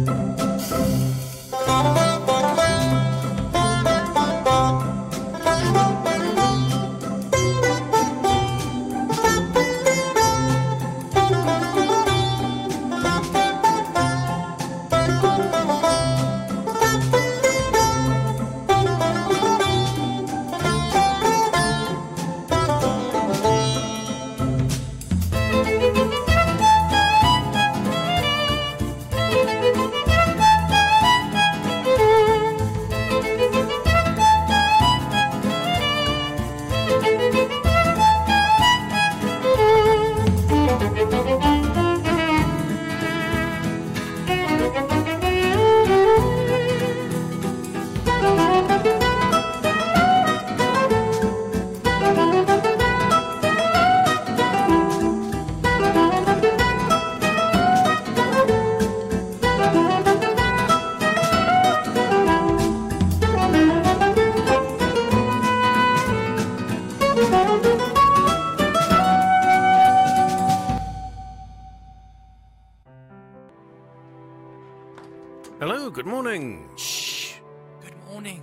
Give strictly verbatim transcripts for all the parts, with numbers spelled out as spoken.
Hello, good morning. Shh. Good morning.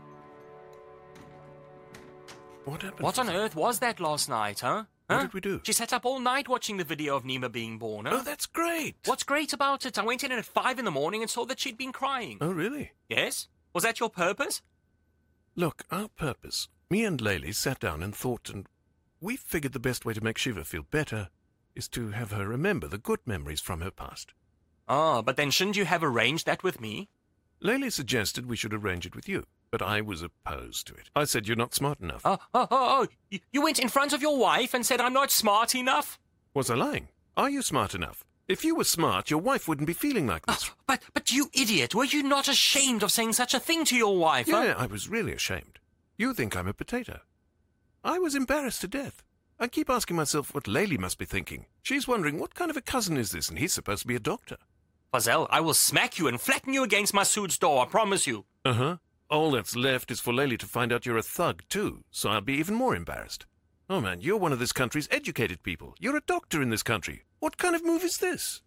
What happened? What on earth was that last night, huh? What huh? did we do? She sat up all night watching the video of Nima being born, huh? Oh, that's great. What's great about it? I went in at five in the morning and saw that she'd been crying. Oh, really? Yes? Was that your purpose? Look, our purpose. Me and Layli sat down and thought, and we figured the best way to make Shiva feel better is to have her remember the good memories from her past. Ah, but then shouldn't you have arranged that with me? Layli suggested we should arrange it with you, but I was opposed to it. I said you're not smart enough. Oh, oh, oh, oh. You, you went in front of your wife and said I'm not smart enough? Was I lying? Are you smart enough? If you were smart, your wife wouldn't be feeling like this. Oh, but, but you idiot, were you not ashamed of saying such a thing to your wife? Yeah, huh? I was really ashamed. You think I'm a potato. I was embarrassed to death. I keep asking myself what Layli must be thinking. She's wondering, what kind of a cousin is this, and he's supposed to be a doctor. Fazelle, I will smack you and flatten you against Masood's door, I promise you. Uh-huh. All that's left is for Layli to find out you're a thug, too, so I'll be even more embarrassed. Oh, man, you're one of this country's educated people. You're a doctor in this country. What kind of move is this?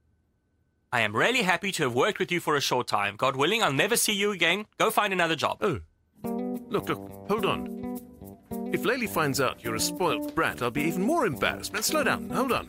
I am really happy to have worked with you for a short time. God willing, I'll never see you again. Go find another job. Oh. Look, look, hold on. If Layli finds out you're a spoilt brat, I'll be even more embarrassed. Now, slow down, hold on.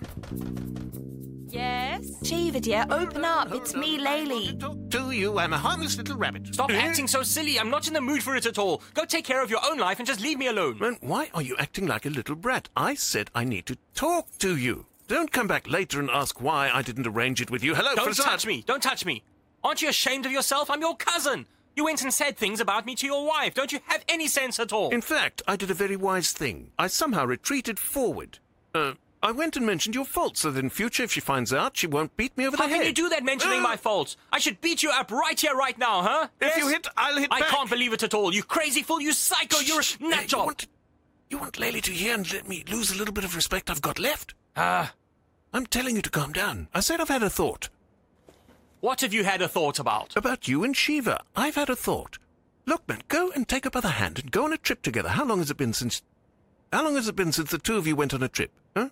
Yes? Shiva, dear, open up. Hold It's on. me, I want to Layli. talk to you. I'm a harmless little rabbit. Stop Eh? acting so silly. I'm not in the mood for it at all. Go take care of your own life and just leave me alone. Man, why are you acting like a little brat? I said I need to talk to you. Don't come back later and ask why I didn't arrange it with you. Hello, Don't Farzad. touch me. Don't touch me. Aren't you ashamed of yourself? I'm your cousin. You went and said things about me to your wife. Don't you have any sense at all? In fact, I did a very wise thing. I somehow retreated forward. Uh, I went and mentioned your fault, so that in future, if she finds out, she won't beat me over How the head. can you do that mentioning Uh, my faults? I should beat you up right here, right now, huh? If Yes? you hit, I'll hit I back. can't believe it at all. You crazy fool. You psycho. You're Shh, a nut you job. want, you want Layli to hear and let me lose a little bit of respect I've got left? Ah, I'm telling you to calm down. I said I've had a thought. what have you had a thought about? About you and Shiva. I've had a thought. Look, man, go and take her by the hand and go on a trip together. How long has it been since... How long has it been since the two of you went on a trip? Huh?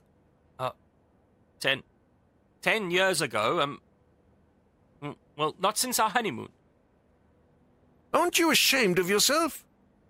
Ten, ten years ago, um, mm, well, not since our honeymoon. Aren't you ashamed of yourself?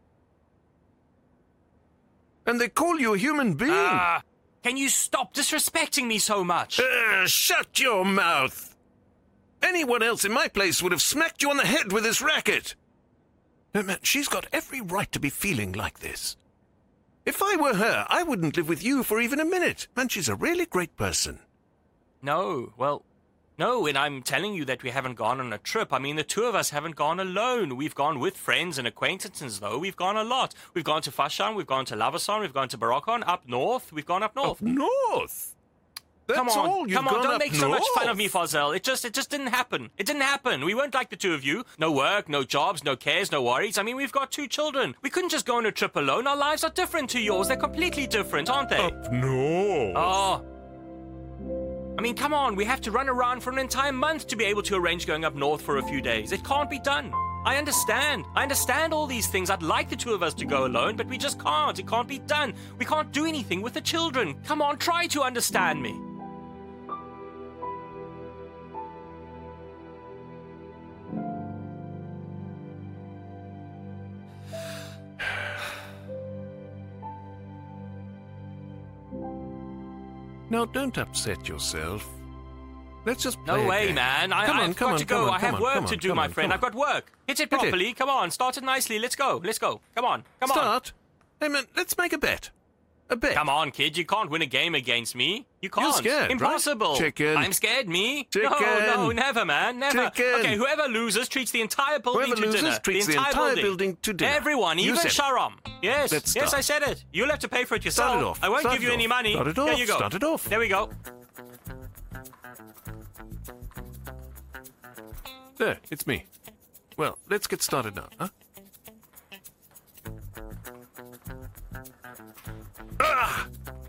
And they call you a human being. Ah, can you stop disrespecting me so much? Uh, shut your mouth. Anyone else in my place would have smacked you on the head with this racket. Uh, man, she's got every right to be feeling like this. If I were her, I wouldn't live with you for even a minute. Man, she's a really great person. No, well, no, and I'm telling you that we haven't gone on a trip. I mean, the two of us haven't gone alone. We've gone with friends and acquaintances, though. We've gone a lot. We've gone to Fashan, we've gone to Lavasan, we've gone to Barokon, up north. We've gone up north. Up north? That's come on, all you've come on, gone don't up make so much fun of north? me, Fazelle. It just, it just didn't happen. It didn't happen. We weren't like the two of you. No work, no jobs, no cares, no worries. I mean, we've got two children. We couldn't just go on a trip alone. Our lives are different to yours. They're completely different, aren't they? Up north? Oh. I mean, come on. We have to run around for an entire month to be able to arrange going up north for a few days. It can't be done. I understand. I understand all these things. I'd like the two of us to go alone, but we just can't. It can't be done. We can't do anything with the children. Come on, try to understand me. Now, don't upset yourself. Let's just play No a way, game. man. I, Come on, I've come got on, to come go. on, I have come on, work come to on, do, come my on, friend. come I've got work. Hit it Hit it. properly. Come on, start it nicely. Let's go. Let's go. Come on. Come on. Start. Hey, man, let's make a bet. A bet. Come on, kid. You can't win a game against me. You can't. You're scared, right? Impossible. Chicken. I'm scared, me. Chicken. No, no, never, man. Never. Chicken. Okay, whoever loses treats the entire building Whoever to loses dinner. treats the entire building to dinner. Everyone, You even said it. Sharam. Yes, Let's yes, start. I said it. You'll have to pay for it yourself. Start it off. I won't Start give it you off. any money. Start it There off. you go. Start it off. There we go. There, it's me. Well, let's get started now, huh? Ah!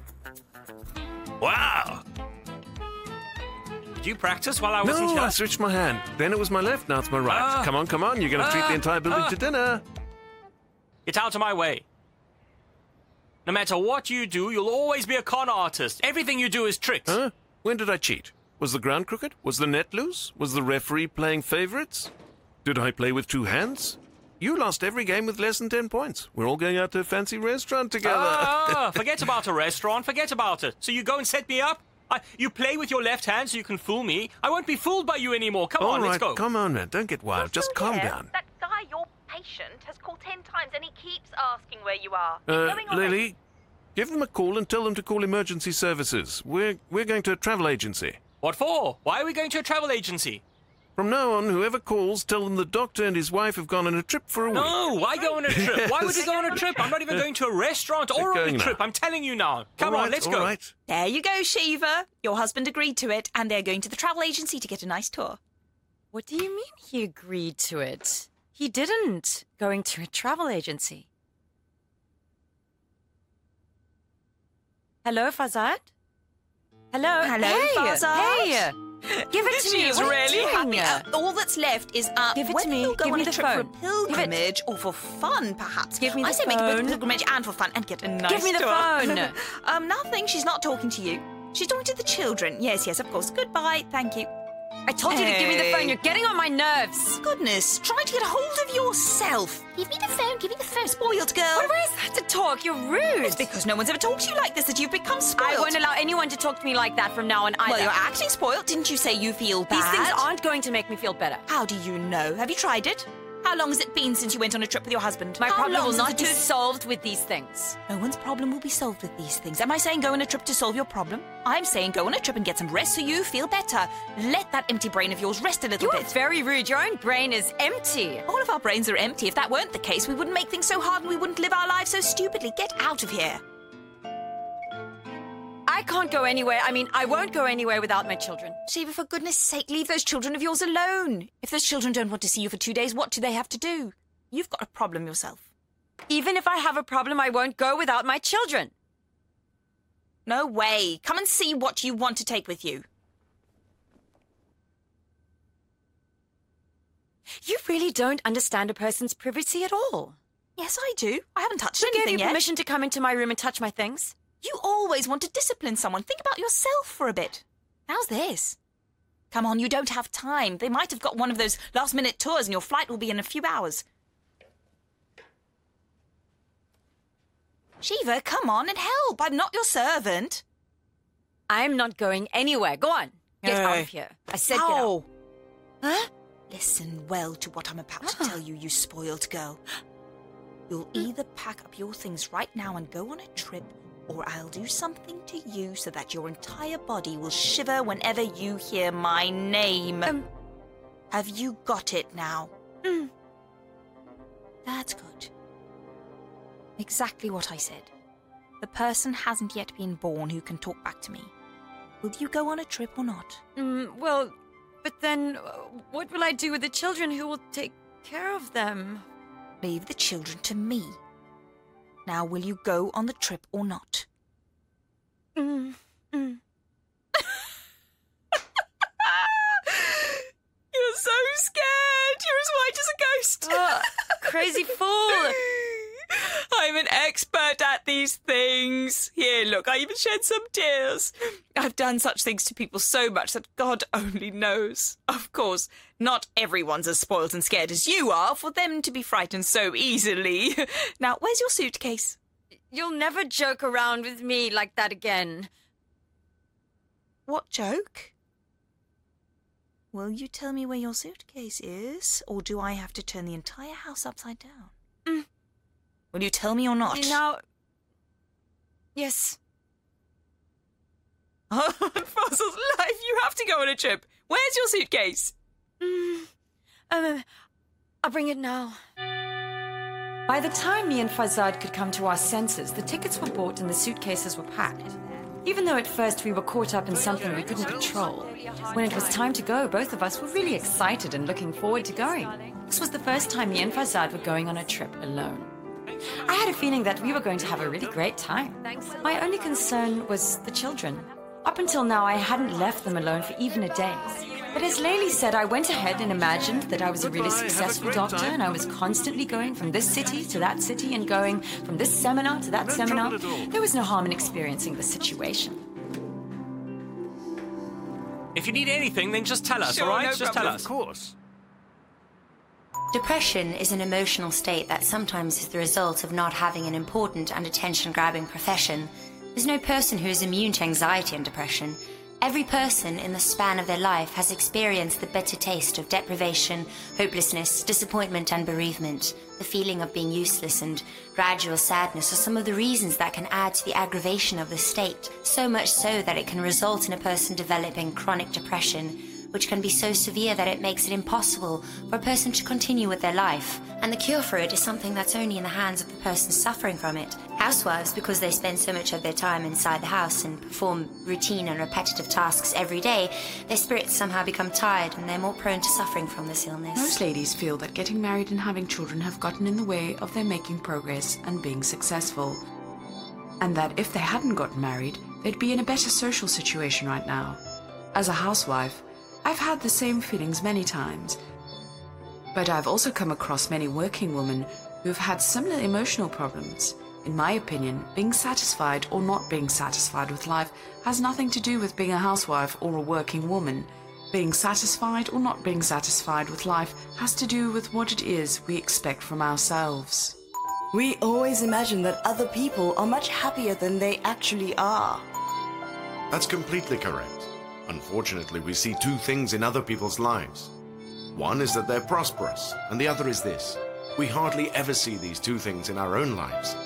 Wow! Did you practice while I wasn't No, here? I switched my hand. Then it was my left, now it's my right. Ah. Come on, come on, you're going to treat Ah. the entire building Ah. to dinner. Get out of my way. No matter what you do, you'll always be a con artist. Everything you do is tricks. Huh? When did I cheat? Was the ground crooked? Was the net loose? Was the referee playing favorites? Did I play with two hands? You lost every game with less than ten points. We're all going out to a fancy restaurant together. Ah, forget about a restaurant. Forget about it. So you go and set me up? I, you play with your left hand so you can fool me? I won't be fooled by you anymore. Come all on, right, let's go. come on, man. Don't get wild. Just Still calm here? down. That guy, your patient, has called ten times and he keeps asking where you are. He's Uh, going already. Lily, give them a call and tell them to call emergency services. We're, we're going to a travel agency. What for? Why are we going to a travel agency? From now on, whoever calls, tell them the doctor and his wife have gone on a trip for a week. No, why go on a trip? Why would we go on a trip? I'm not even going to a restaurant or on going a now. trip. I'm telling you now. Come All on, right, let's all go. right. There you go, Shiva. Your husband agreed to it, and they're going to the travel agency to get a nice tour. What do you mean he agreed to it? He didn't. Going to a travel agency. Hello, Fazad? Hello? Hello, hey, Fazad. Hey! Give it to She me. is What are you really doing? happy. Uh, all that's left is uh, Give it to whether me. you'll go Give on me a the trip phone. for a Give it. pilgrimage or for fun, perhaps. Give me I the say make it both phone. pilgrimage and for fun and get a nice Give me the tour. phone. um, nothing. She's not talking to you. She's talking to the children. Yes, yes, of course. Goodbye. Thank you. I told you to give me the Hey. phone. You're getting on my nerves. Goodness, try to get a hold of yourself. Give me the phone. Give me the phone. Spoiled girl. What is that to talk? You're rude. It's because no one's ever talked to you like this that you've become spoiled. I won't allow anyone to talk to me like that from now on either. Well, you're acting spoiled. Didn't you say you feel bad? These things aren't going to make me feel better. How do you know? Have you tried it? How long has it been since you went on a trip with your husband? My How problem long will since not the be two- solved with these things. No one's problem will be solved with these things. Am I saying go on a trip to solve your problem? I'm saying go on a trip and get some rest so you feel better. Let that empty brain of yours rest a little You are bit. very rude. Your own brain is empty. All of our brains are empty. If that weren't the case, we wouldn't make things so hard and we wouldn't live our lives so stupidly. Get out of here. I can't go anywhere. I mean, I won't go anywhere without my children. Shiva, for goodness sake, leave those children of yours alone. If those children don't want to see you for two days, what do they have to do? You've got a problem yourself. Even if I have a problem, I won't go without my children. No way. Come and see what you want to take with you. You really don't understand a person's privacy at all. Yes, I do. I haven't touched Who gave anything you yet. permission to come into my room and touch my things? You always want to discipline someone. Think about yourself for a bit. How's this? Come on, you don't have time. They might have got one of those last-minute tours and your flight will be in a few hours. Shiva, come on and help. I'm not your servant. I'm not going anywhere. Go on. Get out Hey. of here. I said get out. Ow. Huh? Listen well to what I'm about to tell you, you spoiled girl. You'll either pack up your things right now and go on a trip, or I'll do something to you so that your entire body will shiver whenever you hear my name. Um. Have you got it now? Mm. That's good. Exactly what I said. The person hasn't yet been born who can talk back to me. Will you go on a trip or not? Mm, well, but then uh, what will I do with the children? Who will take care of them? Leave the children to me. Now, will you go on the trip or not? Mm, mm. You're so scared. You're as white as a ghost. Oh, crazy fool. I'm an expert at these things. Here, look, I even shed some tears. I've done such things to people so much that God only knows. Of course, not everyone's as spoiled and scared as you are for them to be frightened so easily. Now, where's your suitcase? You'll never joke around with me like that again. What joke? Will you tell me where your suitcase is, or do I have to turn the entire house upside down? Mm. Will you tell me or not? Now... Yes. Fuzzle's life, you have to go on a trip. Where's your suitcase? Mm. Um, I'll bring it now. By the time me and Fazad could come to our senses, the tickets were bought and the suitcases were packed. Even though at first we were caught up in something we couldn't control, when it was time to go, both of us were really excited and looking forward to going. This was the first time me and Fazad were going on a trip alone. I had a feeling that we were going to have a really great time. My only concern was the children. Up until now, I hadn't left them alone for even a day. But as Layli said, I went ahead and imagined that I was a really Goodbye, have a successful great doctor time. and I was constantly going from this city to that city and going from this seminar to that No seminar. trouble at all. There was no harm in experiencing the situation. If you need anything, then just tell us, Sure, all right? no just tell problem. us. Of course. Depression is an emotional state that sometimes is the result of not having an important and attention-grabbing profession. There's no person who is immune to anxiety and depression. Every person in the span of their life has experienced the bitter taste of deprivation, hopelessness, disappointment and bereavement. The feeling of being useless and gradual sadness are some of the reasons that can add to the aggravation of the state, so much so that it can result in a person developing chronic depression, which can be so severe that it makes it impossible for a person to continue with their life. And the cure for it is something that's only in the hands of the person suffering from it. Housewives, because they spend so much of their time inside the house and perform routine and repetitive tasks every day, their spirits somehow become tired and they're more prone to suffering from this illness. Most ladies feel that getting married and having children have gotten in the way of their making progress and being successful. And that if they hadn't gotten married, they'd be in a better social situation right now. As a housewife, I've had the same feelings many times. But I've also come across many working women who've had similar emotional problems. In my opinion, being satisfied or not being satisfied with life has nothing to do with being a housewife or a working woman. Being satisfied or not being satisfied with life has to do with what it is we expect from ourselves. We always imagine that other people are much happier than they actually are. That's completely correct. Unfortunately, we see two things in other people's lives. One is that they're prosperous, and the other is this. We hardly ever see these two things in our own lives.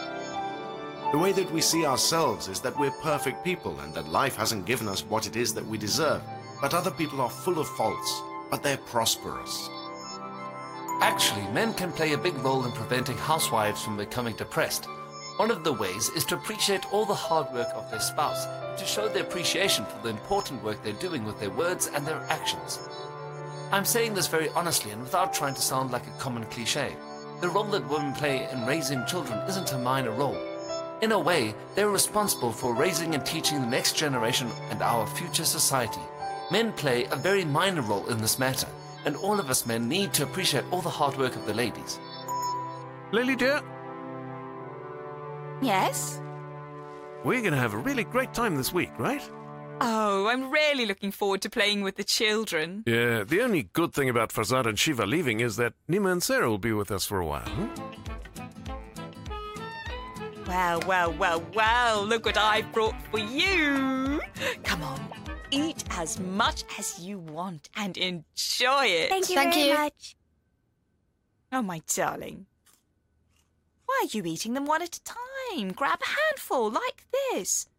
The way that we see ourselves is that we're perfect people and that life hasn't given us what it is that we deserve. But other people are full of faults, but they're prosperous. Actually, men can play a big role in preventing housewives from becoming depressed. One of the ways is to appreciate all the hard work of their spouse, to show their appreciation for the important work they're doing with their words and their actions. I'm saying this very honestly and without trying to sound like a common cliche. The role that women play in raising children isn't a minor role. In a way, they're responsible for raising and teaching the next generation and our future society. Men play a very minor role in this matter, and all of us men need to appreciate all the hard work of the ladies. Lily, dear, Yes? we're going to have a really great time this week, right? Oh, I'm really looking forward to playing with the children. Yeah, the only good thing about Fazad and Shiva leaving is that Nima and Sarah will be with us for a while. Hmm? Well, well, well, well, look what I've brought for you. Come on, eat as much as you want and enjoy it. Thank you Thank very you. much. Oh, my darling. Why are you eating them one at a time? Grab a handful, like this.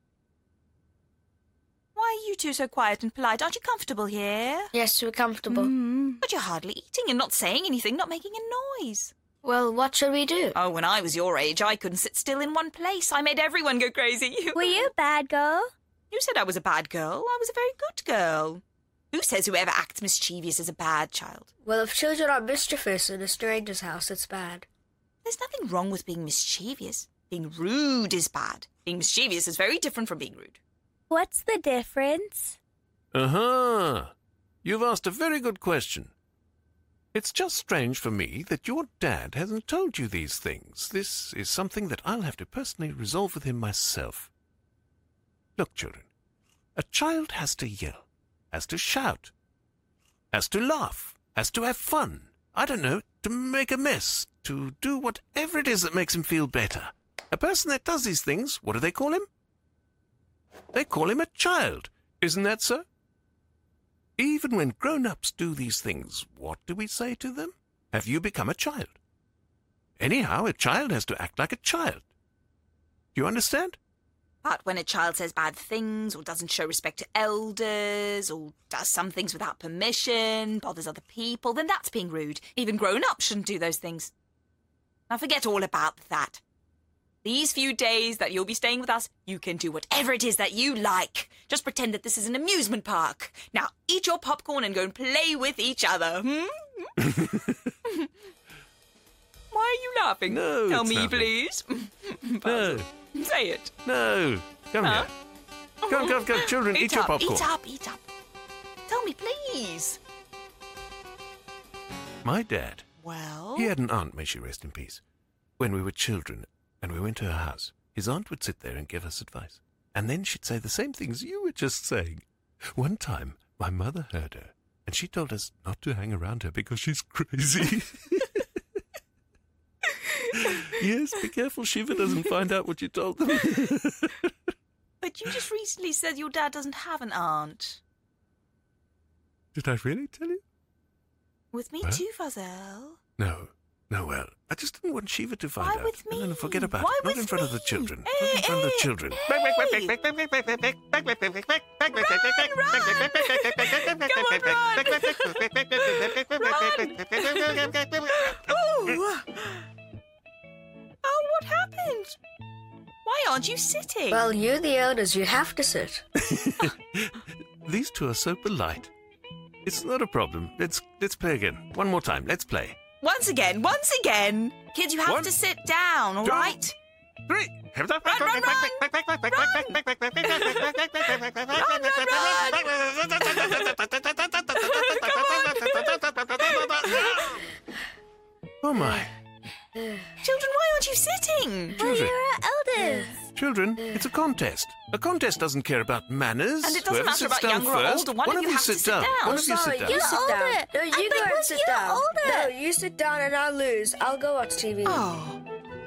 Why are you two so quiet and polite? Aren't you comfortable here? Yes, we're comfortable. Mm. But you're hardly eating and not saying anything, not making a noise. Well, what shall we do? Oh, when I was your age, I couldn't sit still in one place. I made everyone go crazy. Were you a bad girl? You said I was a bad girl. I was a very good girl. Who says whoever acts mischievous is a bad child? Well, if children are mischievous in a stranger's house, it's bad. There's nothing wrong with being mischievous. Being rude is bad. Being mischievous is very different from being rude. What's the difference? Uh-huh. You've asked a very good question. It's just strange for me that your dad hasn't told you these things. This is something that I'll have to personally resolve with him myself. Look, children, a child has to yell, has to shout, has to laugh, has to have fun. I don't know, to make a mess, to do whatever it is that makes him feel better. A person that does these things, what do they call him? They call him a child. Isn't that so? Even when grown-ups do these things, what do we say to them? Have you become a child? Anyhow, a child has to act like a child. Do you understand? But when a child says bad things, or doesn't show respect to elders, or does some things without permission, bothers other people, then that's being rude. Even grown-ups shouldn't do those things. Now forget all about that. These few days that you'll be staying with us, you can do whatever it is that you like. Just pretend that this is an amusement park. Now eat your popcorn and go and play with each other. Hmm? Why are you laughing? No, Tell it's me, nothing. please. No. Say it. No. Come Huh? here. Come, come, come, children, eat, Eat your up, popcorn. eat up, eat up. Tell me, please. My dad, Well? he had an aunt, may she rest in peace. When we were children and we went to her house, his aunt would sit there and give us advice. And then she'd say the same things you were just saying. One time, my mother heard her, and she told us not to hang around her because she's crazy. Yes, be careful Shiva doesn't find out what you told them. But you just recently said your dad doesn't have an aunt. Did I really tell you? With me Huh? too, Fazelle. No. No, well, I just didn't want Shiva to find Why out. with me? No, no, forget about Why it. Not with in front of the me? children. Hey, Not in front of the hey, children. Ooh. Oh, what happened? Why aren't you sitting? Well, you're the elders. You have to sit. These two are so polite. It's not a problem. Let's let's play again. One more time. Let's play. Once again, once again. Kids, you have One, to sit down, all two, right? Three. Run, run, run! Oh my. Children, why aren't you sitting? Children. Elders. Children, it's a contest. A contest doesn't care about manners. And it doesn't Whoever matter sits about down younger or first, older. One of you you has to sit sit down. down. One of you Sorry, sit down. you sit down. No, you And go and because sit you're down. older. No, you sit down and I'll lose. I'll go watch T V. Oh.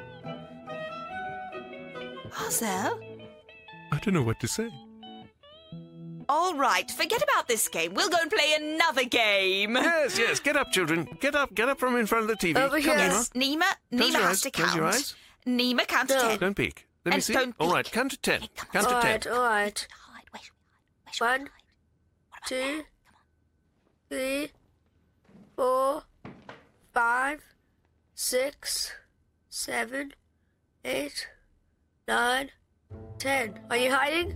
Hazel? I don't know what to say. All right, forget about this game. We'll go and play another game. Yes, yes. Get up, children. Get up. Get up from in front of the T V. Over Come, here. Nima. Nima, Close Nima your has eyes. to Close count. your eyes. Nima, count to No. ten. Don't peek. Let me And see. don't All peek. right, count to ten. Count All to right, ten. all right. Hide. Where's where's your One, hide? What about two, there? three, four, five, six, seven, eight, nine, ten. Are you hiding?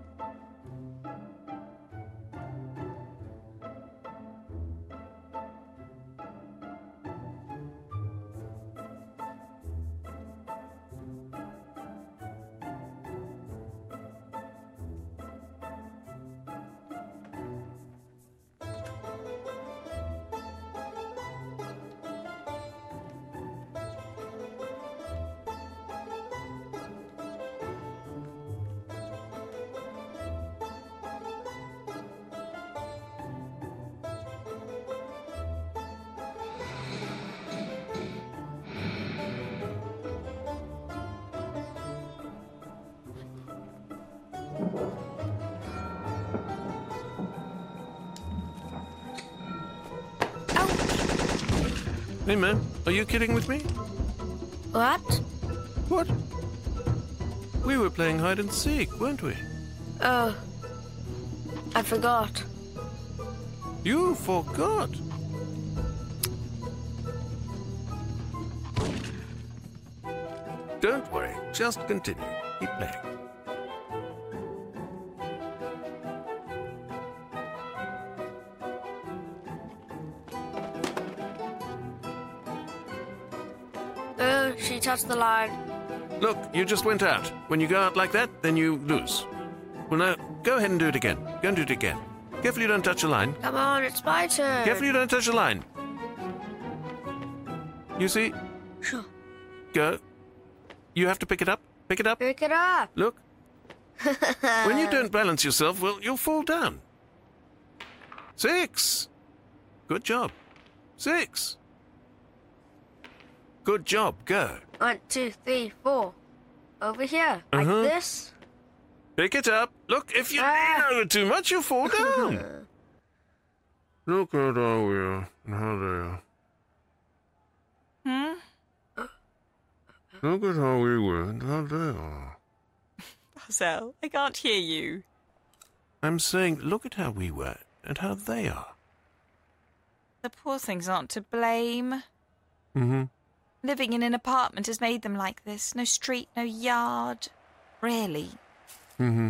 Hey, man. Are you kidding with me? What? What? We were playing hide and seek, weren't we? Oh, I forgot. You forgot. Don't worry. Just continue. Keep playing. Oh, she touched the line. Look, you just went out. When you go out like that, then you lose. Well, now, go ahead and do it again. Go and do it again. Careful you don't touch the line. Come on, it's my turn. Careful you don't touch the line. You see? Sure. Go. You have to pick it up. Pick it up. Pick it up. Look. When you don't balance yourself, well, you'll fall down. Six. Good job. Six. Good job. Go. One, two, three, four. Over here. Like Uh-huh. this. Pick it up. Look, if you lean over too much, you'll fall down. Look at how we are and how they are. Hmm? Look at how we were and how they are. Marcel, I can't hear you. I'm saying, look at how we were and how they are. The poor things aren't to blame. Mm-hmm. Living in an apartment has made them like this. No street, no yard. Really? Mm-hmm.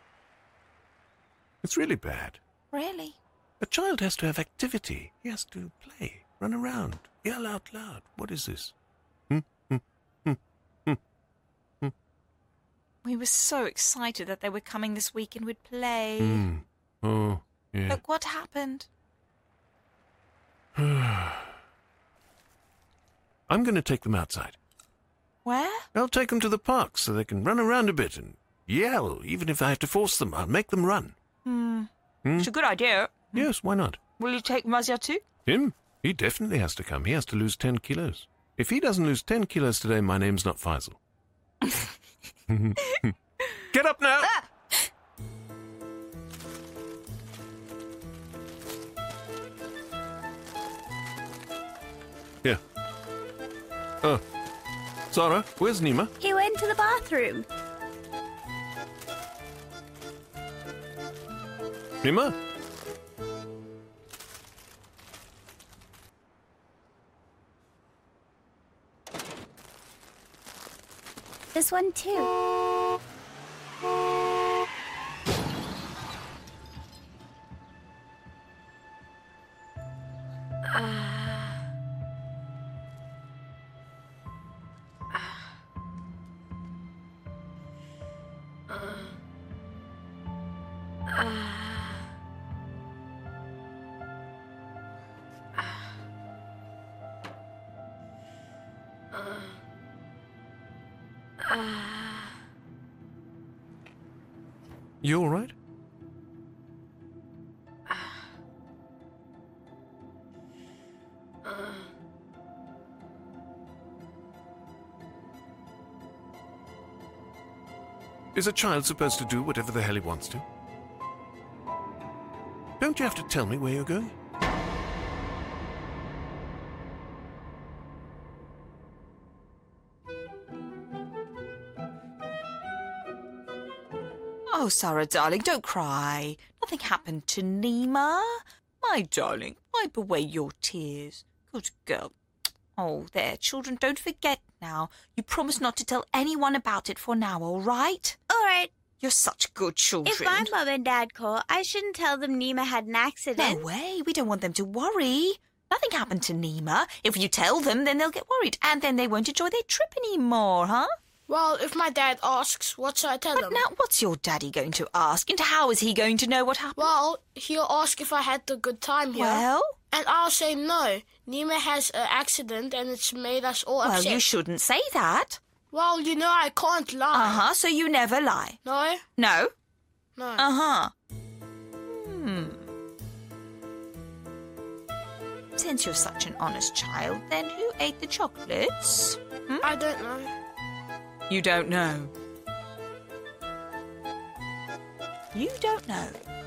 It's really bad. Really? A child has to have activity. He has to play, run around, yell out loud. What is this? Hmm? Hmm? Hmm? Hmm? Hmm? We were so excited that they were coming this week and we'd play. Hmm. Oh, yeah. Look what happened. I'm going to take them outside. Where? I'll take them to the park so they can run around a bit and yell. Even if I have to force them, I'll make them run. Hmm. Hmm? It's a good idea. Yes, why not? Will you take Mazia too? Him? He definitely has to come. He has to lose ten kilos. If he doesn't lose ten kilos today, my name's not Faisal. Get up now! Ah! Here. Oh. Zara, where's Nima? He went to the bathroom. Nima? This one too. You all right? Is a child supposed to do whatever the hell he wants to? Don't you have to tell me where you're going? Oh, Sarah, darling, don't cry. Nothing happened to Nima. My darling, wipe away your tears. Good girl. Oh, there, children, don't forget now. You promised not to tell anyone about it for now, all right? All right. You're such good children. If my mum and dad call, I shouldn't tell them Nima had an accident. No way. We don't want them to worry. Nothing happened to Nima. If you tell them, then they'll get worried, and then they won't enjoy their trip anymore, huh? Well, if my dad asks, what should I tell but him? Now, what's your daddy going to ask? And how is he going to know what happened? Well, he'll ask if I had a good time here. Well? And I'll say no. Nima has an accident and it's made us all well, upset. Well, you shouldn't say that. Well, you know I can't lie. Uh-huh, so you never lie. No? No? No. Uh-huh. Hmm. Since you're such an honest child, then who ate the chocolates? Hmm? I don't know. You don't know. You don't know.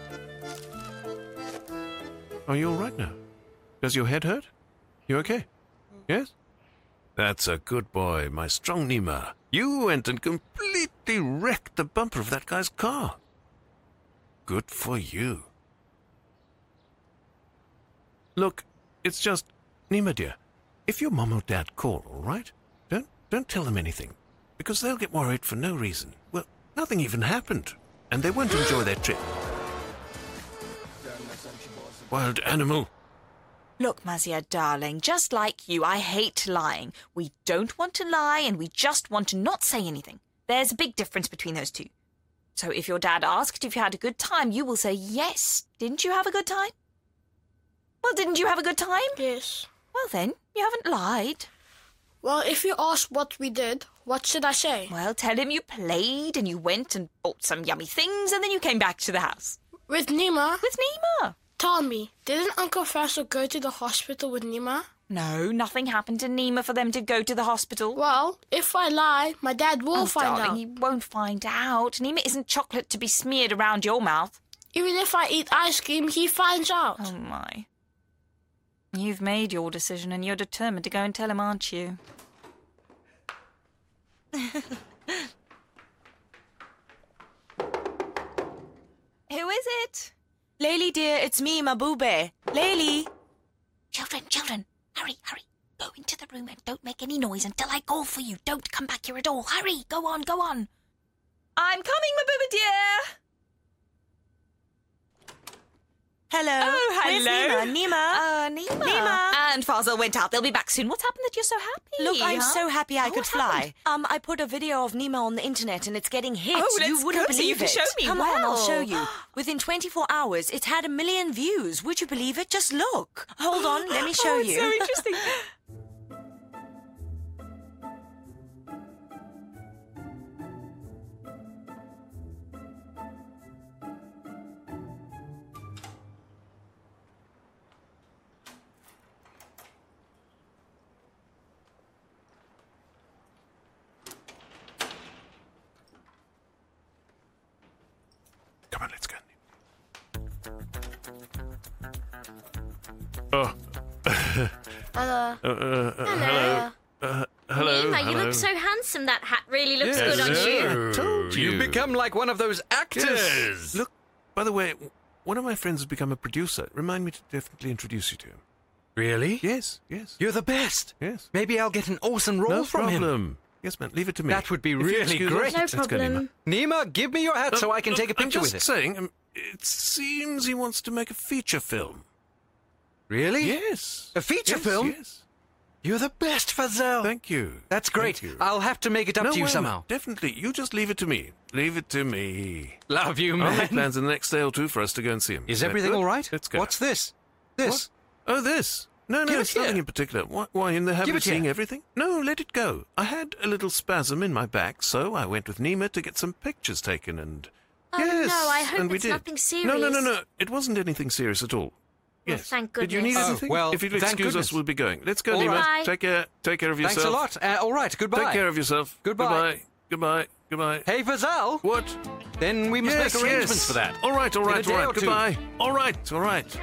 Are you all right now? Does your head hurt? You okay? Yes? That's a good boy, my strong Nima. You went and completely wrecked the bumper of that guy's car. Good for you. Look, it's just, Nima dear, if your mum or dad call, all right? Don't, don't tell them anything, because they'll get worried for no reason. Well, nothing even happened, and they won't enjoy their trip. Wild animal. Look, Mazia, darling, just like you, I hate lying. We don't want to lie, and we just want to not say anything. There's a big difference between those two. So if your dad asked if you had a good time, you will say yes. Didn't you have a good time? Well, didn't you have a good time? Yes. Well, then, you haven't lied. Well, if you ask what we did, what should I say? Well, tell him you played and you went and bought some yummy things and then you came back to the house. With Nima? With Nima. Tell me, didn't Uncle Faisal go to the hospital with Nima? No, nothing happened to Nima for them to go to the hospital. Well, if I lie, my dad will oh, find darling, out. he won't find out. Nima isn't chocolate to be smeared around your mouth. Even if I eat ice cream, he finds out. Oh, my. You've made your decision and you're determined to go and tell him, aren't you? Who is it? Layli, dear, it's me, Mabube. Layli. Children, children, hurry, hurry. Go into the room and don't make any noise until I call for you. Don't come back here at all. Hurry, go on, go on. I'm coming, Mabube dear. Hello. Oh, hello. Where's Nima? Nima. Uh, Nima. Nima. And Fazal went out. They'll be back soon. What's happened that you're so happy? Look, I'm huh? so happy I Oh, could what fly. happened? Um, I put a video of Nima on the internet and it's getting hits. Oh, let's you wouldn't go so believe you can it. show me. Come on, I'll Wow. show you. Within twenty-four hours, it's had a million views. Would you believe it? Just look. Hold on, let me show oh, you. It's so interesting. Come on, let's go. Oh. Hello. Uh, uh, uh, hello. Uh, hello. Nima, hello. you look so handsome. That hat really looks Yes, good on sir. you. I told you. You've become like one of those actors. Yes. Look, by the way, one of my friends has become a producer. Remind me to definitely introduce you to him. Really? Yes, yes. You're the best. Yes. Maybe I'll get an awesome role No from him. problem. Yes, man, leave it to me. That would be If you really excuse great. us, No let's go, problem. Nima, give me your hat Nima. so I can Look, take a picture I'm with just it. saying, um, it seems he wants to make a feature film. Really? Yes. A feature Yes, film? Yes. You're the best, Fazal. Thank you. That's great. Thank you. I'll have to make it up no, to you wait a somehow. minute. Definitely. You just leave it to me. Leave it to me. Love you, I'll man. make plans in the next day or two for us to go and see him. Is that everything good? all right? Let's go. What's this? This? What? Oh, this. No, no, Give it it's nothing here. in particular. Why, why in the habit Give of it seeing here. everything? No, let it go. I had a little spasm in my back, so I went with Nima to get some pictures taken and... Oh, yes, no, I hope and we it's did. nothing serious. No, no, no, no. It wasn't anything serious at all. Well, Yes. thank Did you need goodness. Oh, anything? well, if you'll thank excuse goodness. us, we'll be going. Let's go, All Nima. right. Take care. Take care of yourself. Thanks a lot. Uh, all right, goodbye. Take care of yourself. Goodbye. Goodbye. Goodbye. Goodbye. Hey, Fazal. What? Then we must yes, make arrangements yes. for that. All right, all In a right, day all or right. two. Goodbye. All right, all right.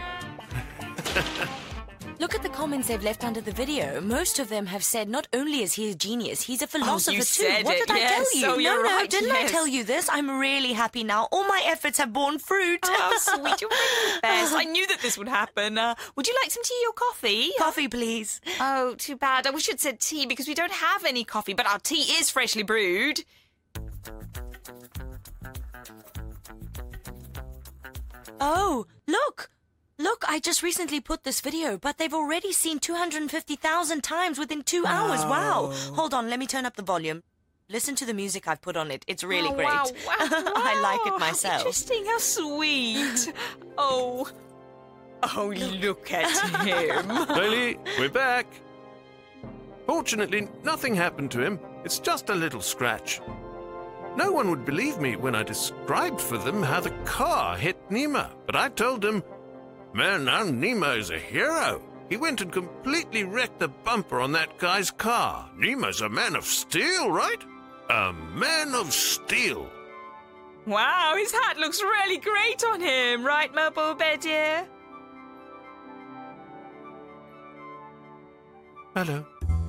Look at the comments they've left under the video. Most of them have said not only is he a genius, he's a philosopher you too. said What it, did I yes. tell you? Oh, no, you're no, right, didn't I yes. tell you this? I'm really happy now. All my efforts have borne fruit. Oh, sweet. You're really the best. I knew that this would happen. Uh, would you like some tea or coffee? Coffee, please. Oh, too bad. I wish you'd said tea because we don't have any coffee, but our tea is freshly brewed. Oh, look. Look, I just recently put this video, but they've already seen two hundred fifty thousand times within two hours. Wow. Hold on, let me turn up the volume. Listen to the music I've put on it. It's really Oh, great. wow, wow, I like wow. it myself. How interesting. How sweet. Oh. Oh, look at him. Lily, we're back. Fortunately, nothing happened to him. It's just a little scratch. No one would believe me when I described for them how the car hit Nima, but I told them, man, now Nima is a hero. He went and completely wrecked the bumper on that guy's car. Nima's a man of steel, right? A man of steel. Wow, his hat looks really great on him, right, Mabube dear? Hello.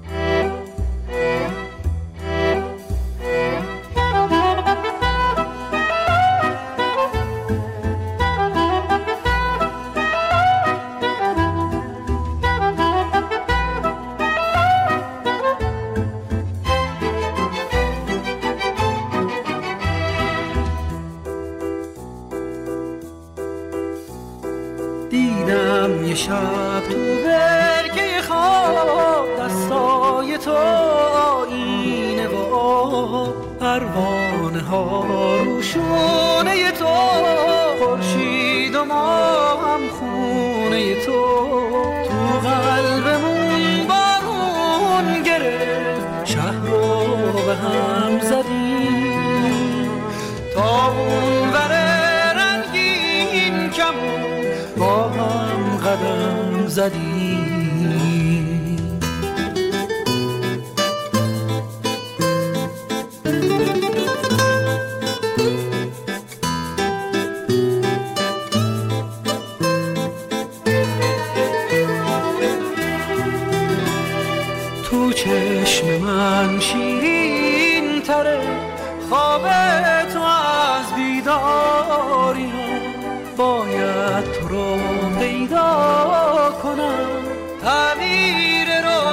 دیدم یه شب تو برکه خواب دستای تو آینه و آب پروانه ها روشونه تو خورشید و ما هم خونه تو تو قلبمون بارون گرفت شهر رو به هم زدیم تا اون وره رنگین کمون با هم قدم زدیم تو چشم من شیرین تره، خواب تو از بیداری باید تو رو پیدا کنم، تعبیر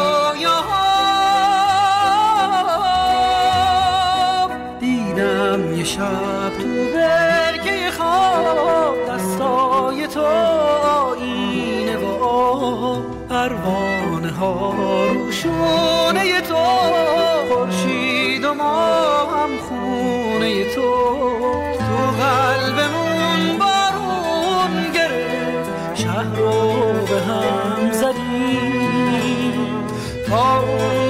رویاها. دیدم یه شب تو برکه خواب دستای تو آینه و پروانه ها روشونه تو، خورشید و ما هم خونه تو، تو قلبمون بارون گرفت، شهر رو به هم زدیم تا